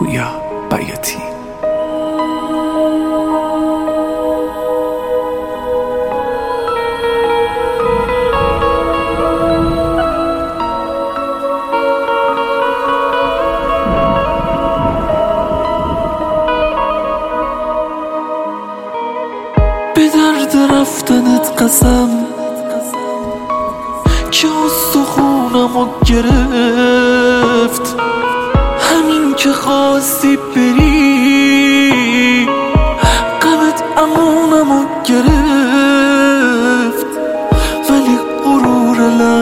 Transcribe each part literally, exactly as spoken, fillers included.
پویا بیاتی. به درد رفتنت قسم که استخونمو گرفت، همین که خواستی بری غمت امونمو گرفت، ولی غرور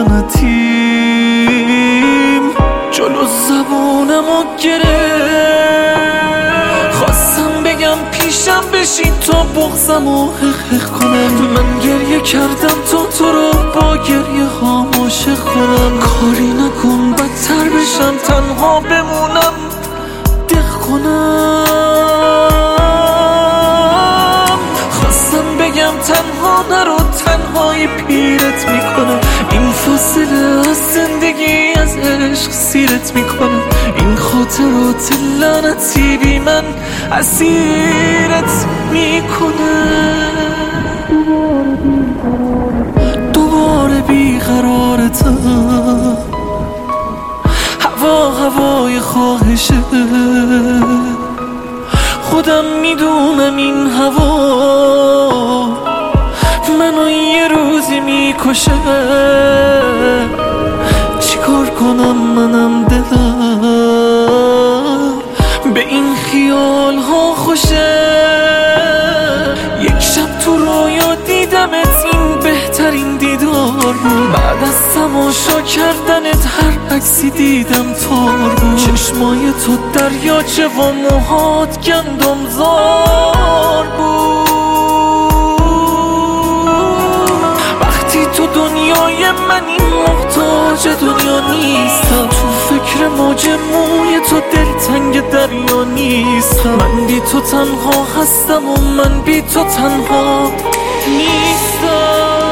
لعنتیم جلو زبونمو گرفت. خواستم بگم پیشم بشین تا بغضمو حق کنم، من گریه کردم تا تو رو با گریه ها عاشق کنم. کاری نکن بدتر بشم تنها بمونم دق کنم. خواستم بگم تنها نرو تنهایی پیرت میکنه، این فاصله از زندگی از عشق سیرت میکنه، این خاطرات لعنتی بی من اسیرت میکنه. دوباره بیقرارتم، هوا هوای خواهشه، خودم میدونم این هوا منو یه روزی میکشه. چیکار کنم منم دلم به این خیال ها خوشه. یک شب تو رویا دیدمت، این بهترین دیدار بود، بعد از تماشا کردنت هر عکسی دیدم تار بود. چشمای تو دریاچه و موهات گندم زار بود. وقتی تو دنیای منی محتاج دنیا نیستم، تو فکر موج موی تو دلتنگ دریا نیستم. من بی تو تنها هستم و من بی تو تنها نیستم.